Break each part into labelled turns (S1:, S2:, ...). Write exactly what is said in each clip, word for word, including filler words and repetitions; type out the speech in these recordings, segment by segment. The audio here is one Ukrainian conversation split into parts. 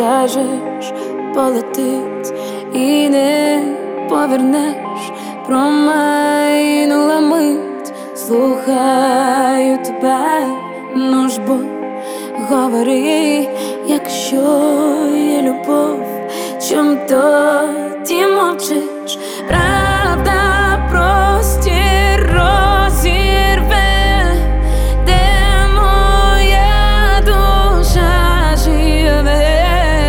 S1: скажеш, полетить і не повернеш. Промайнула мить, слухаю тебе, ну ж бо говори, якщо є любов, чом тоді мовчиш? Правда простір розірве, де моя душа живе.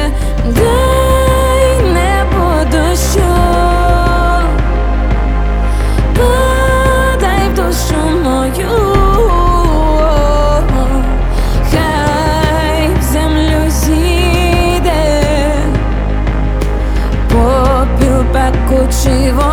S1: Дай небо дощу, подай в душу мою, хай в землю зійде попіл пекучий.